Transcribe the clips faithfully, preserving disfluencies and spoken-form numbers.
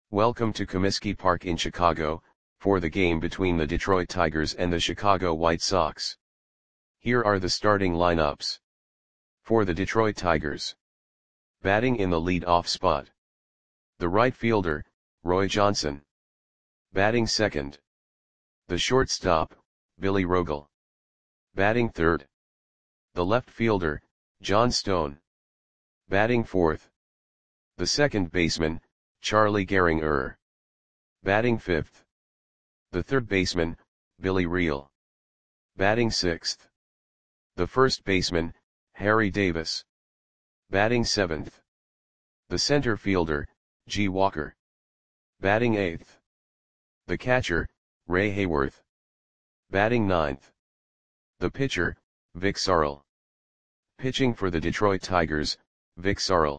Welcome to Comiskey Park in Chicago, for the game between the Detroit Tigers and the Chicago White Sox. Here are the starting lineups. For the Detroit Tigers. Batting in the lead-off spot. The right fielder, Roy Johnson. Batting second. The shortstop, Billy Rogel. Batting third. The left fielder, John Stone. Batting fourth. The second baseman, Charlie Gehringer. Batting fifth. The third baseman, Billy Reel. Batting sixth. The first baseman, Harry Davis. Batting seventh. The center fielder, G. Walker. Batting eighth. The catcher, Ray Hayworth. Batting ninth. The pitcher, Vic Sarl. Pitching for the Detroit Tigers, Vic Sarl.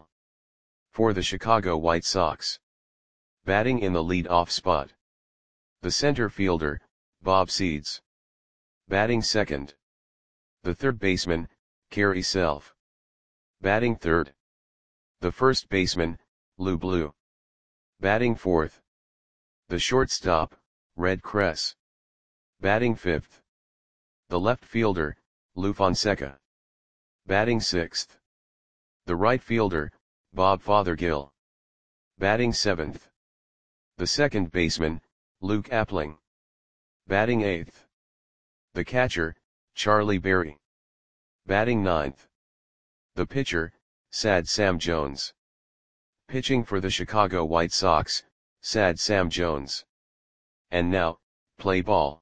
For the Chicago White Sox. Batting in the lead-off spot. The center fielder, Bob Seeds. Batting second. The third baseman, Kerry Self. Batting third. The first baseman, Lou Blue. Batting fourth. The shortstop, Red Kress. Batting fifth. The left fielder, Lou Fonseca. Batting sixth. The right fielder, Bob Fothergill. Batting seventh. The second baseman, Luke Appling. Batting eighth. The catcher, Charlie Berry. Batting ninth. The pitcher, Sad Sam Jones. Pitching for the Chicago White Sox, Sad Sam Jones. And now, play ball.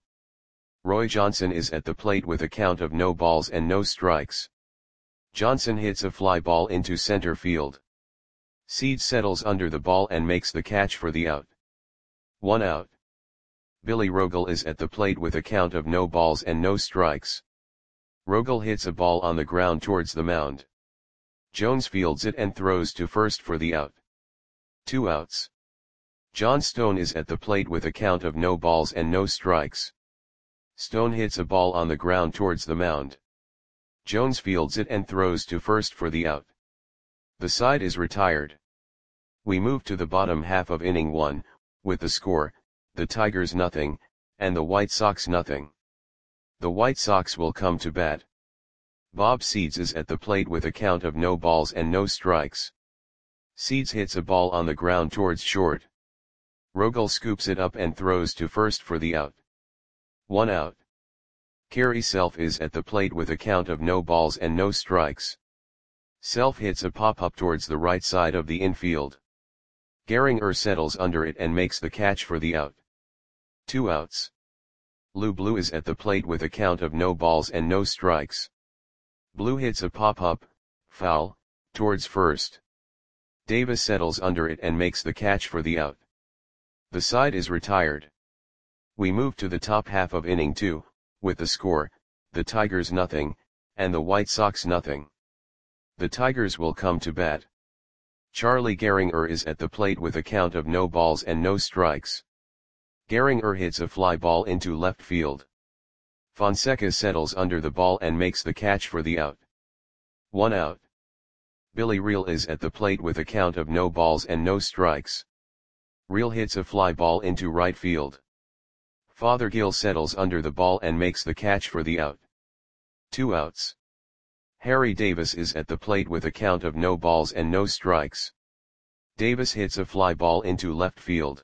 Roy Johnson is at the plate with a count of no balls and no strikes. Johnson hits a fly ball into center field. Seeds settles under the ball and makes the catch for the out. One out. Billy Rogel is at the plate with a count of no balls and no strikes. Rogel hits a ball on the ground towards the mound. Jones fields it and throws to first for the out. Two outs. John Stone is at the plate with a count of no balls and no strikes. Stone hits a ball on the ground towards the mound. Jones fields it and throws to first for the out. The side is retired. We move to the bottom half of inning one, with the score, the Tigers nothing, and the White Sox nothing. The White Sox will come to bat. Bob Seeds is at the plate with a count of no balls and no strikes. Seeds hits a ball on the ground towards short. Rogel scoops it up and throws to first for the out. One out. Kerry Self is at the plate with a count of no balls and no strikes. Self hits a pop-up towards the right side of the infield. Gehringer settles under it and makes the catch for the out. Two outs. Lou Blue is at the plate with a count of no balls and no strikes. Blue hits a pop-up, foul, towards first. Davis settles under it and makes the catch for the out. The side is retired. We move to the top half of inning two, with the score, the Tigers nothing, and the White Sox nothing. The Tigers will come to bat. Charlie Gehringer is at the plate with a count of no balls and no strikes. Gehringer hits a fly ball into left field. Fonseca settles under the ball and makes the catch for the out. One out. Billy Reel is at the plate with a count of no balls and no strikes. Reel hits a fly ball into right field. Fothergill settles under the ball and makes the catch for the out. Two outs. Harry Davis is at the plate with a count of no balls and no strikes. Davis hits a fly ball into left field.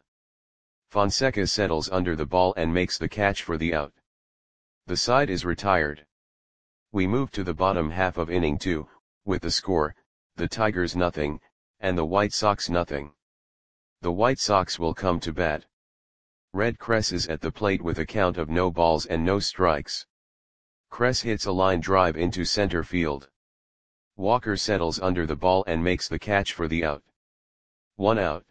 Fonseca settles under the ball and makes the catch for the out. The side is retired. We move to the bottom half of inning two, with the score, the Tigers nothing, and the White Sox nothing. The White Sox will come to bat. Red Kress is at the plate with a count of no balls and no strikes. Kress hits a line drive into center field. Walker settles under the ball and makes the catch for the out. One out.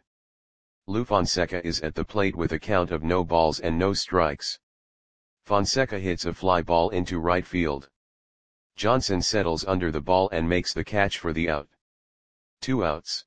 Lou Fonseca is at the plate with a count of no balls and no strikes. Fonseca hits a fly ball into right field. Johnson settles under the ball and makes the catch for the out. Two outs.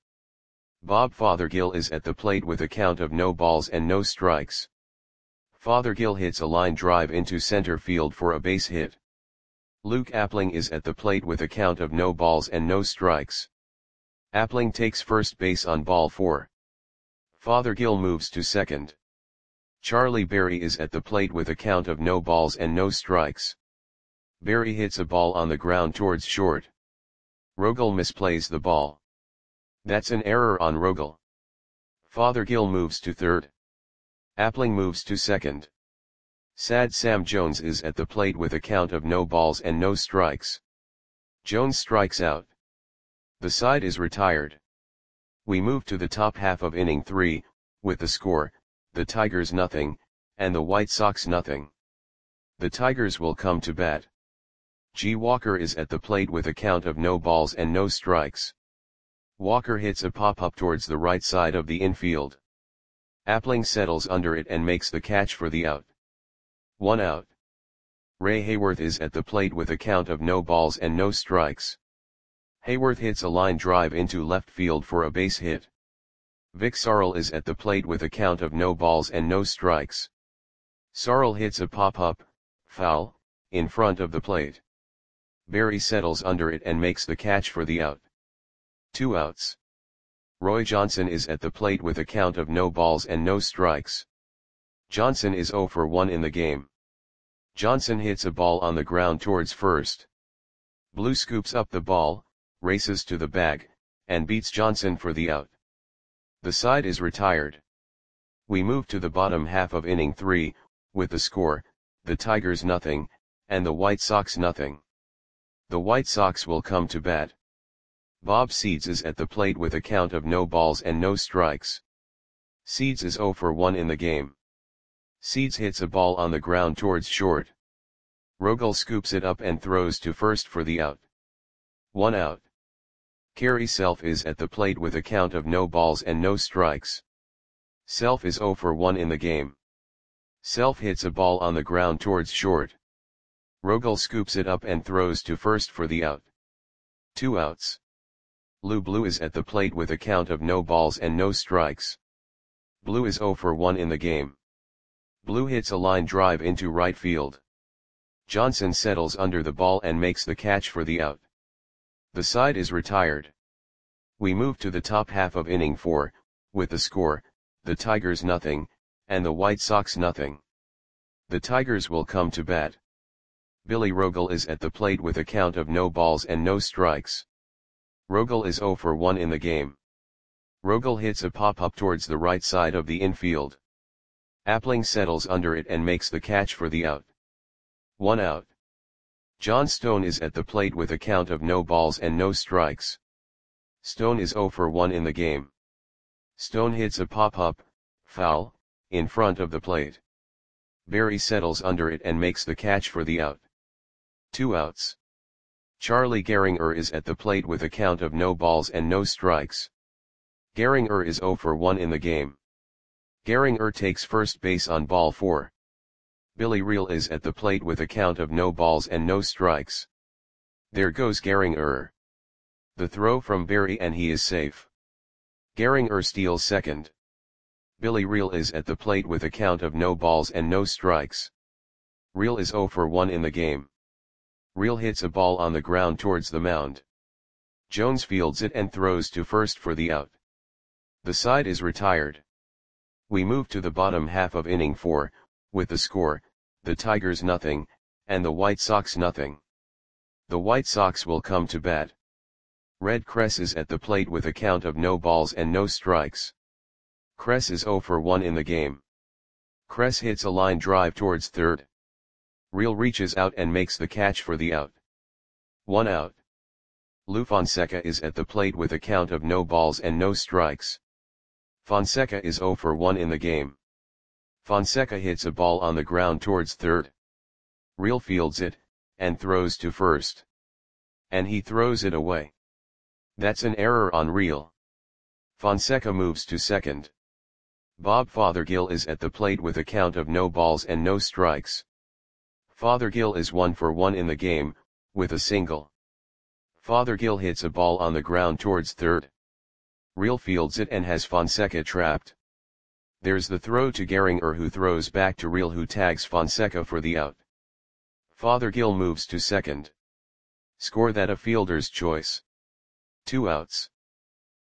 Bob Fothergill is at the plate with a count of no balls and no strikes. Fothergill hits a line drive into center field for a base hit. Luke Appling is at the plate with a count of no balls and no strikes. Appling takes first base on ball four. Fothergill moves to second. Charlie Berry is at the plate with a count of no balls and no strikes. Berry hits a ball on the ground towards short. Rogel misplays the ball. That's an error on Rogel. Fothergill moves to third. Appling moves to second. Sad Sam Jones is at the plate with a count of no balls and no strikes. Jones strikes out. The side is retired. We move to the top half of inning three, with the score, the Tigers nothing, and the White Sox nothing. The Tigers will come to bat. G. Walker is at the plate with a count of no balls and no strikes. Walker hits a pop-up towards the right side of the infield. Appling settles under it and makes the catch for the out. One out. Ray Hayworth is at the plate with a count of no balls and no strikes. Hayworth hits a line drive into left field for a base hit. Vic Sarl is at the plate with a count of no balls and no strikes. Sarl hits a pop-up, foul, in front of the plate. Berry settles under it and makes the catch for the out. Two outs. Roy Johnson is at the plate with a count of no balls and no strikes. Johnson is oh for one in the game. Johnson hits a ball on the ground towards first. Blue scoops up the ball, races to the bag, and beats Johnson for the out. The side is retired. We move to the bottom half of inning three, with the score, the Tigers nothing, and the White Sox nothing. The White Sox will come to bat. Bob Seeds is at the plate with a count of no balls and no strikes. Seeds is oh for one in the game. Seeds hits a ball on the ground towards short. Rogel scoops it up and throws to first for the out. One out. Kerry Self is at the plate with a count of no balls and no strikes. Self is oh for one in the game. Self hits a ball on the ground towards short. Rogel scoops it up and throws to first for the out. Two outs. Lou Blue is at the plate with a count of no balls and no strikes. Blue is oh for one in the game. Blue hits a line drive into right field. Johnson settles under the ball and makes the catch for the out. The side is retired. We move to the top half of inning four, with the score, the Tigers nothing, and the White Sox nothing. The Tigers will come to bat. Billy Rogel is at the plate with a count of no balls and no strikes. Rogel is oh for one in the game. Rogel hits a pop-up towards the right side of the infield. Appling settles under it and makes the catch for the out. One out. John Stone is at the plate with a count of no balls and no strikes. Stone is oh for one in the game. Stone hits a pop-up, foul, in front of the plate. Berry settles under it and makes the catch for the out. Two outs. Charlie Gehringer is at the plate with a count of no balls and no strikes. Gehringer is oh for one in the game. Gehringer takes first base on ball four. Billy Reel is at the plate with a count of no balls and no strikes. There goes Gehringer. The throw from Berry and he is safe. Gehringer steals second. Billy Reel is at the plate with a count of no balls and no strikes. Reel is oh for one in the game. Reel hits a ball on the ground towards the mound. Jones fields it and throws to first for the out. The side is retired. We move to the bottom half of inning four, with the score, the Tigers nothing, and the White Sox nothing. The White Sox will come to bat. Red Kress is at the plate with a count of no balls and no strikes. Kress is oh for one in the game. Kress hits a line drive towards third. Reel reaches out and makes the catch for the out. One out. Lou Fonseca is at the plate with a count of no balls and no strikes. Fonseca is oh for one in the game. Fonseca hits a ball on the ground towards third. Reel fields it, and throws to first. And he throws it away. That's an error on Reel. Fonseca moves to second. Bob Fothergill is at the plate with a count of no balls and no strikes. Fothergill is one for one in the game, with a single. Fothergill hits a ball on the ground towards third. Reel fields it and has Fonseca trapped. There's the throw to Gehringer who throws back to Reel who tags Fonseca for the out. Fothergill moves to second. Score that a fielder's choice. Two outs.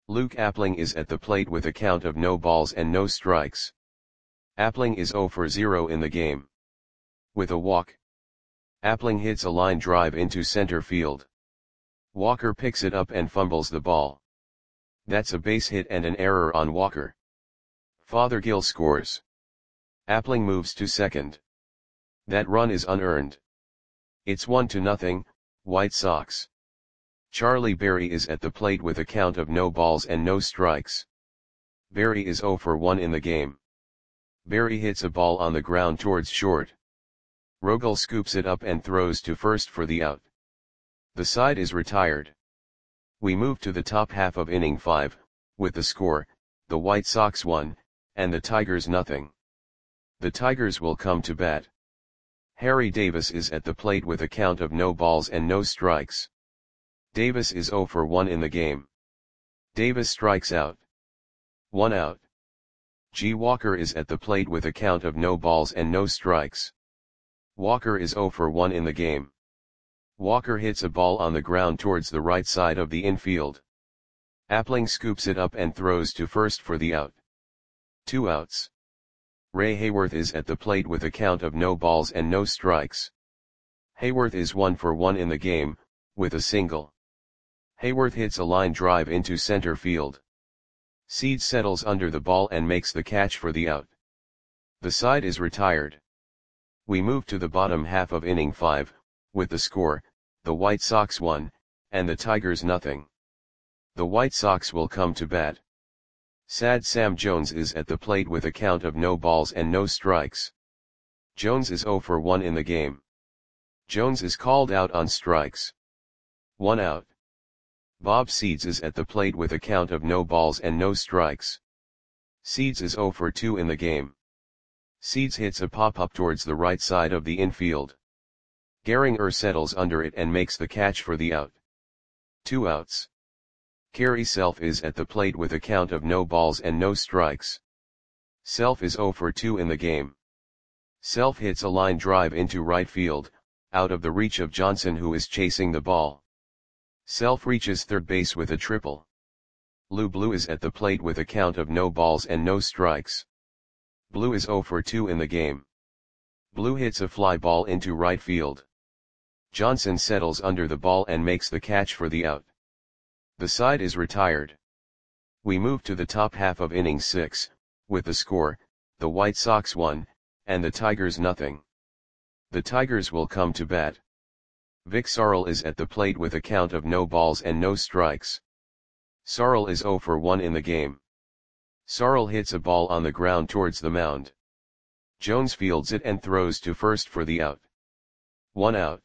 Luke Appling is at the plate with a count of no balls and no strikes. Appling is zero for zero in the game. With a walk, Appling hits a line drive into center field. Walker picks it up and fumbles the ball. That's a base hit and an error on Walker. Fothergill scores. Appling moves to second. That run is unearned. It's one to nothing, White Sox. Charlie Berry is at the plate with a count of no balls and no strikes. Berry is zero for one in the game. Berry hits a ball on the ground towards short. Rogel scoops it up and throws to first for the out. The side is retired. We move to the top half of inning five, with the score, the White Sox one, and the Tigers nothing. The Tigers will come to bat. Harry Davis is at the plate with a count of no balls and no strikes. Davis is zero for one in the game. Davis strikes out. One out. G. Walker is at the plate with a count of no balls and no strikes. Walker is zero for one in the game. Walker hits a ball on the ground towards the right side of the infield. Appling scoops it up and throws to first for the out. Two outs. Ray Hayworth is at the plate with a count of no balls and no strikes. Hayworth is one for one in the game, with a single. Hayworth hits a line drive into center field. Seeds settles under the ball and makes the catch for the out. The side is retired. We move to the bottom half of inning five, with the score, the White Sox one, and the Tigers nothing. The White Sox will come to bat. Sad Sam Jones is at the plate with a count of no balls and no strikes. Jones is zero for one in the game. Jones is called out on strikes. One out. Bob Seeds is at the plate with a count of no balls and no strikes. Seeds is zero for two in the game. Seeds hits a pop-up towards the right side of the infield. Gehringer settles under it and makes the catch for the out. Two outs. Kerry Self is at the plate with a count of no balls and no strikes. Self is zero for two in the game. Self hits a line drive into right field, out of the reach of Johnson who is chasing the ball. Self reaches third base with a triple. Lou Blue is at the plate with a count of no balls and no strikes. Blue is zero for two in the game. Blue hits a fly ball into right field. Johnson settles under the ball and makes the catch for the out. The side is retired. We move to the top half of inning six, with the score, the White Sox one, and the Tigers nothing. The Tigers will come to bat. Vic Sarl is at the plate with a count of no balls and no strikes. Sarl is zero for one in the game. Sarl hits a ball on the ground towards the mound. Jones fields it and throws to first for the out. One out.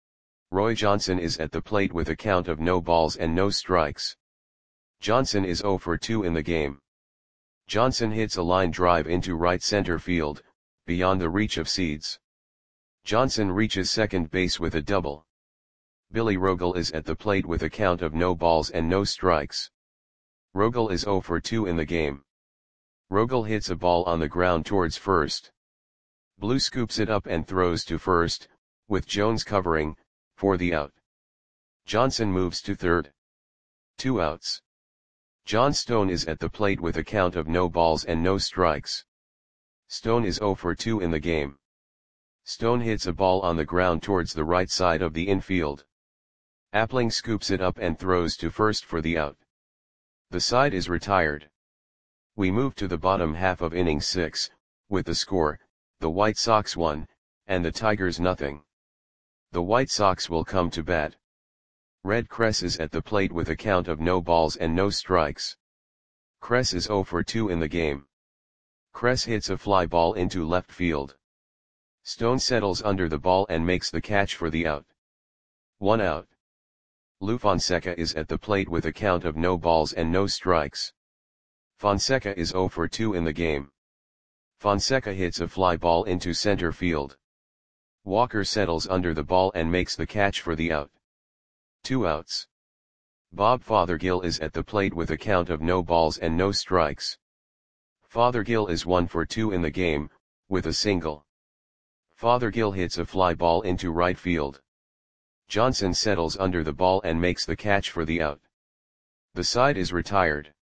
Roy Johnson is at the plate with a count of no balls and no strikes. Johnson is zero for two in the game. Johnson hits a line drive into right center field, beyond the reach of Seeds. Johnson reaches second base with a double. Billy Rogel is at the plate with a count of no balls and no strikes. Rogel is zero for two in the game. Rogel hits a ball on the ground towards first. Blue scoops it up and throws to first, with Jones covering, for the out. Johnson moves to third. Two outs. John Stone is at the plate with a count of no balls and no strikes. Stone is zero for two in the game. Stone hits a ball on the ground towards the right side of the infield. Appling scoops it up and throws to first for the out. The side is retired. We move to the bottom half of inning six, with the score, the White Sox one, and the Tigers nothing. The White Sox will come to bat. Red Kress is at the plate with a count of no balls and no strikes. Kress is zero for two in the game. Kress hits a fly ball into left field. Stone settles under the ball and makes the catch for the out. One out. Lou Fonseca is at the plate with a count of no balls and no strikes. Fonseca is zero for two in the game. Fonseca hits a fly ball into center field. Walker settles under the ball and makes the catch for the out. Two outs. Bob Fothergill is at the plate with a count of no balls and no strikes. Fothergill is one for two in the game, with a single. Fothergill hits a fly ball into right field. Johnson settles under the ball and makes the catch for the out. The side is retired.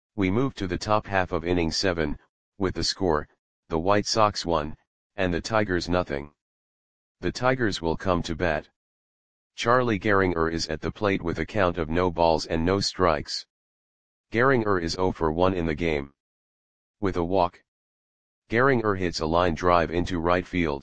We move to the top half of inning seven, with the score, the White Sox one, and the Tigers nothing. The Tigers will come to bat. Charlie Gehringer is at the plate with a count of no balls and no strikes. Gehringer is zero for one in the game. With a walk, Gehringer hits a line drive into right field.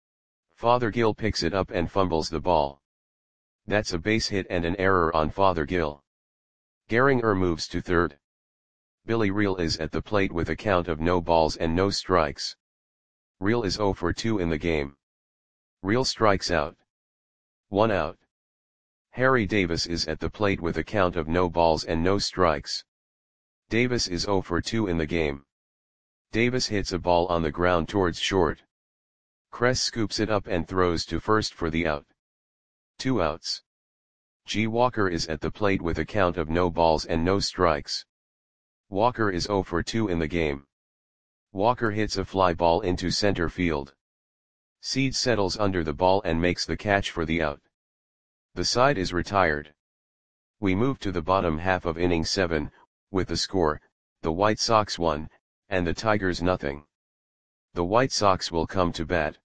Fothergill picks it up and fumbles the ball. That's a base hit and an error on Fothergill. Gehringer moves to third. Billy Reel is at the plate with a count of no balls and no strikes. Reel is zero for two in the game. Reel strikes out. One out. Harry Davis is at the plate with a count of no balls and no strikes. Davis is zero for two in the game. Davis hits a ball on the ground towards short. Kress scoops it up and throws to first for the out. Two outs. G. Walker is at the plate with a count of no balls and no strikes. Walker is zero for two in the game. Walker hits a fly ball into center field. Seed settles under the ball and makes the catch for the out. The side is retired. We move to the bottom half of inning seven, with the score, the White Sox one, and the Tigers nothing. The White Sox will come to bat.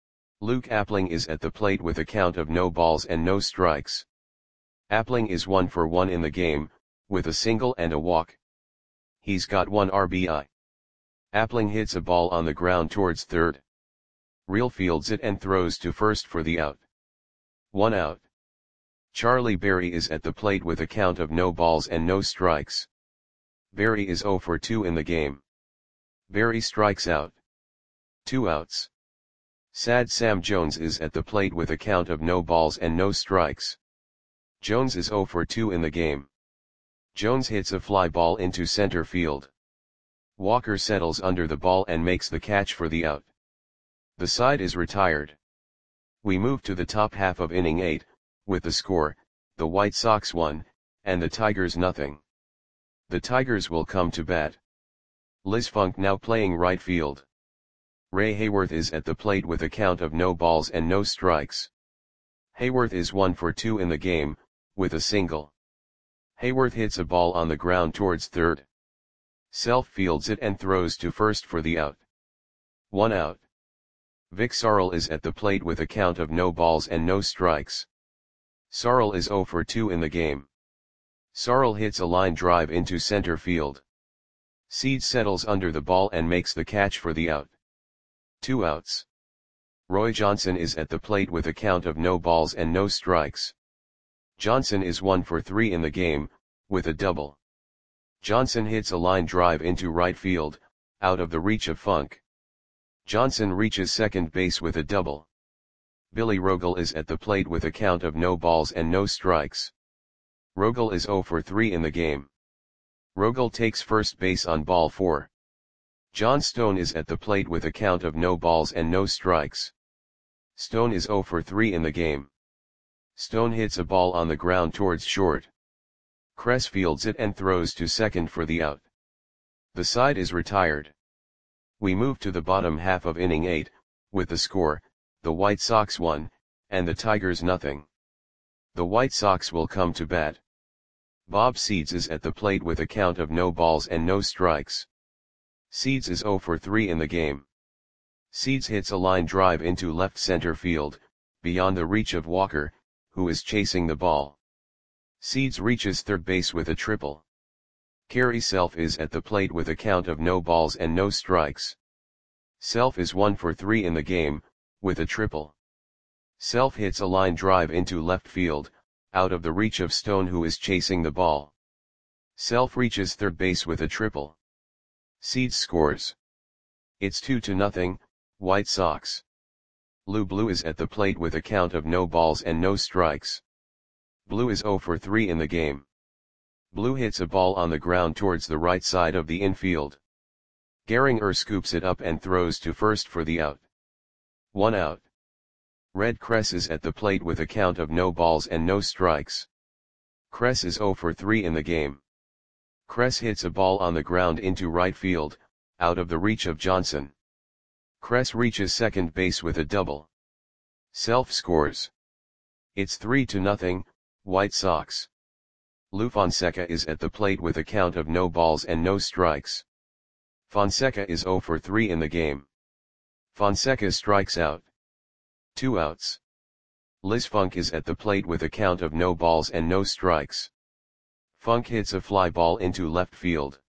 Luke Appling is at the plate with a count of no balls and no strikes. Appling is one for one in the game, with a single and a walk. He's got one R B I. Appling hits a ball on the ground towards third. Reel fields it and throws to first for the out. One out. Charlie Berry is at the plate with a count of no balls and no strikes. Berry is zero for two in the game. Berry strikes out. Two outs. Sad Sam Jones is at the plate with a count of no balls and no strikes. Jones is zero for two in the game. Jones hits a fly ball into center field. Walker settles under the ball and makes the catch for the out. The side is retired. We move to the top half of inning eight, with the score, the White Sox one, and the Tigers nothing. The Tigers will come to bat. Liz Funk now playing right field. Ray Hayworth is at the plate with a count of no balls and no strikes. Hayworth is one for two in the game, with a single. Hayworth hits a ball on the ground towards third. Self fields it and throws to first for the out. One out. Vic Sarl is at the plate with a count of no balls and no strikes. Sarl is zero for two in the game. Sarl hits a line drive into center field. Seed settles under the ball and makes the catch for the out. Two outs. Roy Johnson is at the plate with a count of no balls and no strikes. Johnson is one for three in the game, with a double. Johnson hits a line drive into right field, out of the reach of Funk. Johnson reaches second base with a double. Billy Rogel is at the plate with a count of no balls and no strikes. Rogel is zero for three in the game. Rogel takes first base on ball four. John Stone is at the plate with a count of no balls and no strikes. Stone is zero for three in the game. Stone hits a ball on the ground towards short. Kress fields it and throws to second for the out. The side is retired. We move to the bottom half of inning eight, with the score, the White Sox one, and the Tigers nothing. The White Sox will come to bat. Bob Seeds is at the plate with a count of no balls and no strikes. Seeds is zero for three in the game. Seeds hits a line drive into left center field, beyond the reach of Walker, who is chasing the ball. Seeds reaches third base with a triple. Kerry Self is at the plate with a count of no balls and no strikes. Self is one for three in the game, with a triple. Self hits a line drive into left field, out of the reach of Stone who is chasing the ball. Self reaches third base with a triple. Seeds scores. It's two to nothing, White Sox. Lou Blue is at the plate with a count of no balls and no strikes. Blue is zero for three in the game. Blue hits a ball on the ground towards the right side of the infield. Gehringer scoops it up and throws to first for the out. One out. Red Kress is at the plate with a count of no balls and no strikes. Kress is zero for three in the game. Kress hits a ball on the ground into right field, out of the reach of Johnson. Kress reaches second base with a double. Self scores. It's three to nothing, White Sox. Lou Fonseca is at the plate with a count of no balls and no strikes. Fonseca is zero for three in the game. Fonseca strikes out. Two outs. Liz Funk is at the plate with a count of no balls and no strikes. Funk hits a fly ball into left field.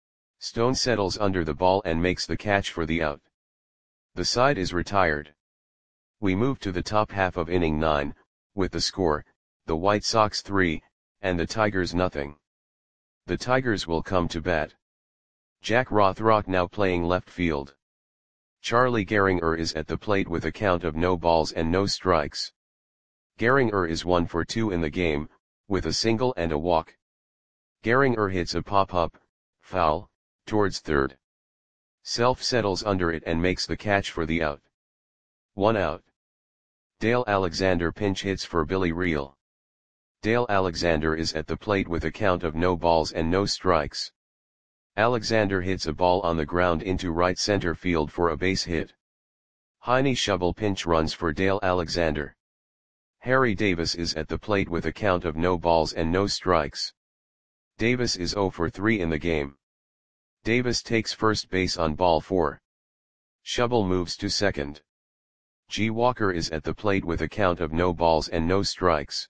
Stone settles under the ball and makes the catch for the out. The side is retired. We move to the top half of inning nine, with the score, the White Sox three, and the Tigers nothing. The Tigers will come to bat. Jack Rothrock now playing left field. Charlie Gehringer is at the plate with a count of no balls and no strikes. Gehringer is one for two in the game, with a single and a walk. Gehringer hits a pop-up, foul, towards third. Self settles under it and makes the catch for the out. One out. Dale Alexander pinch hits for Billy Reel. Dale Alexander is at the plate with a count of no balls and no strikes. Alexander hits a ball on the ground into right center field for a base hit. Heine Schubel pinch runs for Dale Alexander. Harry Davis is at the plate with a count of no balls and no strikes. Davis is zero for three in the game. Davis takes first base on ball four. Schubel moves to second. G. Walker is at the plate with a count of no balls and no strikes.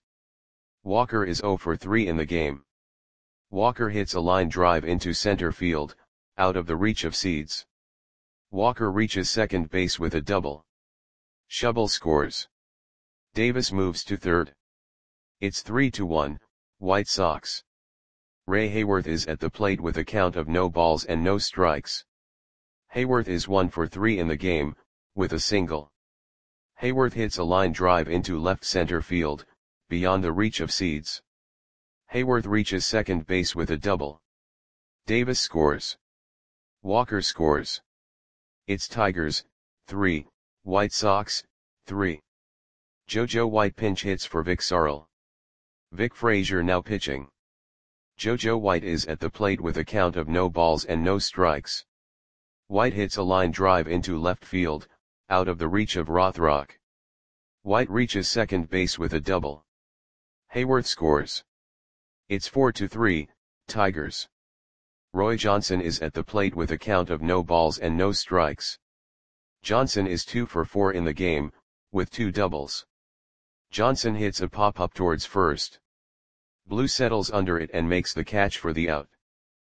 Walker is zero for three in the game. Walker hits a line drive into center field, out of the reach of Seeds. Walker reaches second base with a double. Schubel scores. Davis moves to third. It's three to one, White Sox. Ray Hayworth is at the plate with a count of no balls and no strikes. Hayworth is one for three in the game, with a single. Hayworth hits a line drive into left center field, beyond the reach of Seeds. Hayworth reaches second base with a double. Davis scores. Walker scores. It's Tigers, three, White Sox, three. JoJo White pinch hits for Vic Sarl. Vic Frazier now pitching. JoJo White is at the plate with a count of no balls and no strikes. White hits a line drive into left field, out of the reach of Rothrock. White reaches second base with a double. Hayworth scores. It's four to three, Tigers. Roy Johnson is at the plate with a count of no balls and no strikes. Johnson is two for four in the game, with two doubles. Johnson hits a pop-up towards first. Blue settles under it and makes the catch for the out.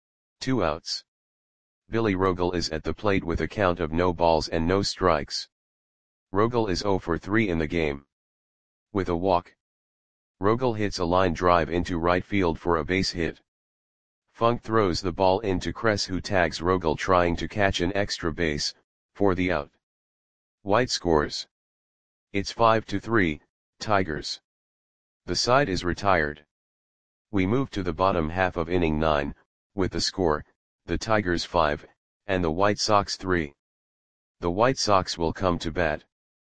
Two outs. Billy Rogel is at the plate with a count of no balls and no strikes. Rogel is zero for three in the game. With a walk. Rogel hits a line drive into right field for a base hit. Funk throws the ball into Kress, who tags Rogel trying to catch an extra base, for the out. White scores. It's five to three, Tigers. The side is retired. We move to the bottom half of inning nine, with the score, the Tigers five, and the White Sox three. The White Sox will come to bat.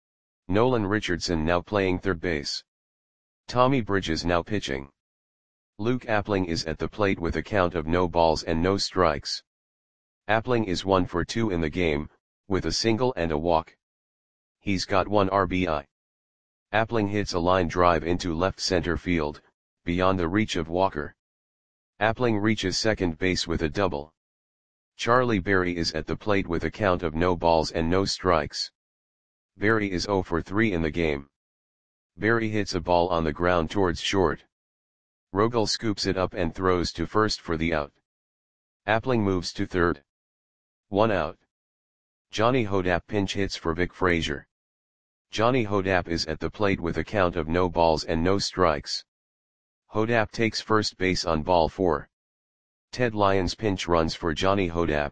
Nolan Richardson now playing third base. Tommy Bridges now pitching. Luke Appling is at the plate with a count of no balls and no strikes. Appling is one for two in the game, with a single and a walk. He's got one R B I. Appling hits a line drive into left center field, beyond the reach of Walker. Appling reaches second base with a double. Charlie Berry is at the plate with a count of no balls and no strikes. Berry is zero for three in the game. Berry hits a ball on the ground towards short. Rogel scoops it up and throws to first for the out. Appling moves to third. One out. Johnny Hodap pinch hits for Vic Frazier. Johnny Hodap is at the plate with a count of no balls and no strikes. Hodap takes first base on ball four. Ted Lyons pinch runs for Johnny Hodap.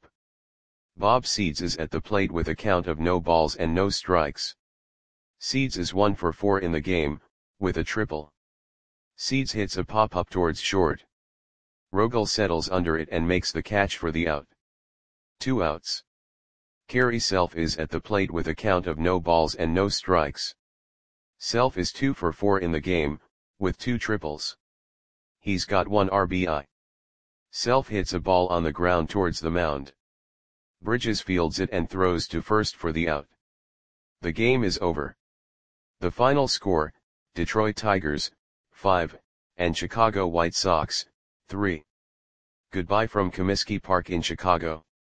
Bob Seeds is at the plate with a count of no balls and no strikes. Seeds is one for four in the game, with a triple. Seeds hits a pop-up towards short. Rogel settles under it and makes the catch for the out. Two outs. Kerry Self is at the plate with a count of no balls and no strikes. Self is two for four in the game, with two triples. He's got one R B I. Self hits a ball on the ground towards the mound. Bridges fields it and throws to first for the out. The game is over. The final score, Detroit Tigers, five, and Chicago White Sox, three. Goodbye from Comiskey Park in Chicago.